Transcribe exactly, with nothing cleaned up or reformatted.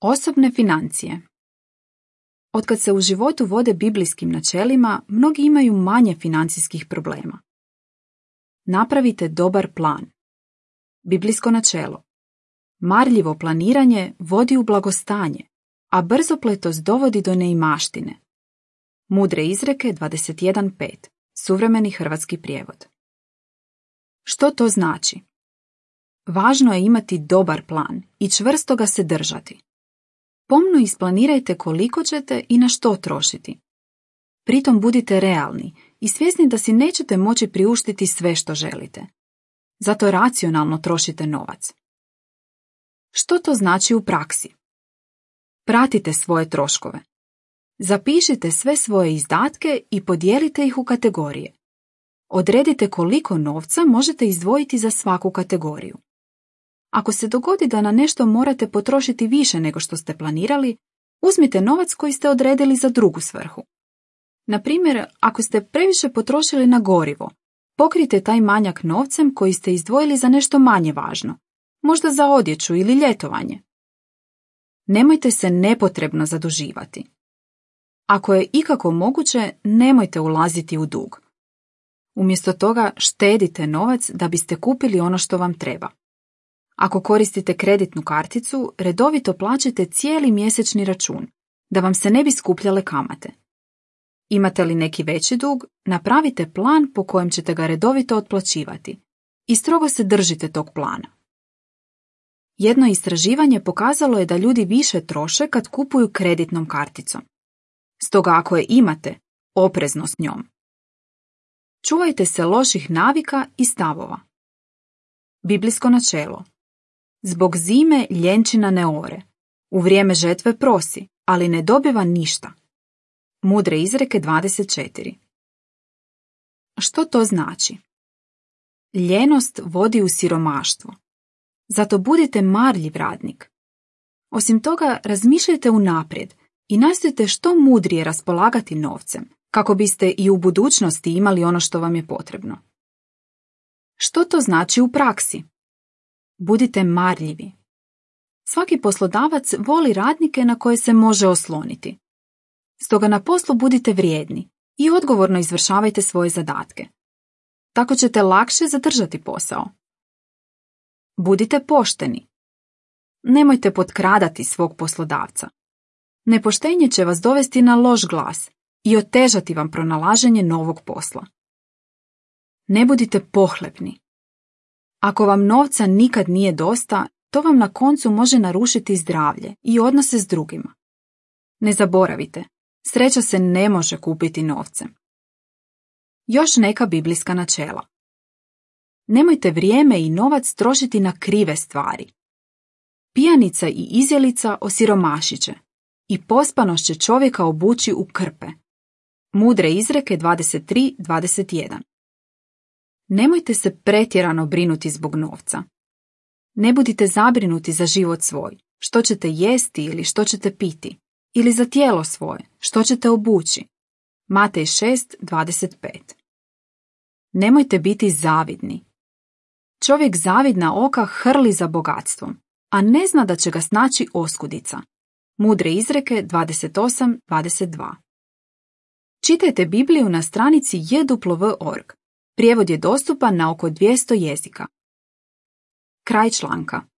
Osobne financije. Otkad se u životu vode biblijskim načelima, mnogi imaju manje financijskih problema. Napravite dobar plan. Biblijsko načelo. Marljivo planiranje vodi u blagostanje, a brzopletost dovodi do neimaštine. Mudre izreke dvadeset jedan pet. Suvremeni hrvatski prijevod. Što to znači? Važno je imati dobar plan i čvrsto ga se držati. Pomno isplanirajte koliko ćete i na što trošiti. Pritom budite realni i svjesni da si nećete moći priuštiti sve što želite. Zato racionalno trošite novac. Što to znači u praksi? Pratite svoje troškove. Zapišite sve svoje izdatke i podijelite ih u kategorije. Odredite koliko novca možete izdvojiti za svaku kategoriju. Ako se dogodi da na nešto morate potrošiti više nego što ste planirali, uzmite novac koji ste odredili za drugu svrhu. Na primjer, ako ste previše potrošili na gorivo, pokrijte taj manjak novcem koji ste izdvojili za nešto manje važno, možda za odjeću ili ljetovanje. Nemojte se nepotrebno zaduživati. Ako je ikako moguće, nemojte ulaziti u dug. Umjesto toga štedite novac da biste kupili ono što vam treba. Ako koristite kreditnu karticu, redovito plaćajte cijeli mjesečni račun, da vam se ne bi skupljale kamate. Imate li neki veći dug, napravite plan po kojem ćete ga redovito otplaćivati i strogo se držite tog plana. Jedno istraživanje pokazalo je da ljudi više troše kad kupuju kreditnom karticom. Stoga ako je imate, oprezno s njom. Čuvajte se loših navika i stavova. Biblijsko načelo. Zbog zime ljenčina ne ore. U vrijeme žetve prosi, ali ne dobiva ništa. Mudre izreke dvadeset četiri. Što to znači? Ljenost vodi u siromaštvo. Zato budite marljiv radnik. Osim toga, razmišljajte unaprijed i nastojte što mudrije raspolagati novcem, kako biste i u budućnosti imali ono što vam je potrebno. Što to znači u praksi? Budite marljivi. Svaki poslodavac voli radnike na koje se može osloniti. Stoga na poslu budite vrijedni i odgovorno izvršavajte svoje zadatke. Tako ćete lakše zadržati posao. Budite pošteni. Nemojte potkradati svog poslodavca. Nepoštenje će vas dovesti na loš glas i otežati vam pronalaženje novog posla. Ne budite pohlepni. Ako vam novca nikad nije dosta, to vam na koncu može narušiti zdravlje i odnose s drugima. Ne zaboravite, sreća se ne može kupiti novcem. Još neka biblijska načela. Nemojte vrijeme i novac trošiti na krive stvari. Pijanica i izjelica osiromašit će i pospanost će čovjeka obući u krpe. Mudre izreke dvadeset tri dvadeset jedan. Nemojte se pretjerano brinuti zbog novca. Ne budite zabrinuti za život svoj, što ćete jesti ili što ćete piti, ili za tijelo svoje, što ćete obući. Matej šest dvadeset pet. Nemojte biti zavidni. Čovjek zavidna oka hrli za bogatstvom, a ne zna da će ga snaći oskudica. Mudre izreke dvadeset osam dvadeset dva. Čitajte Bibliju na stranici j w w dot org. Prijevod je dostupan na oko dvjesto jezika. Kraj članka.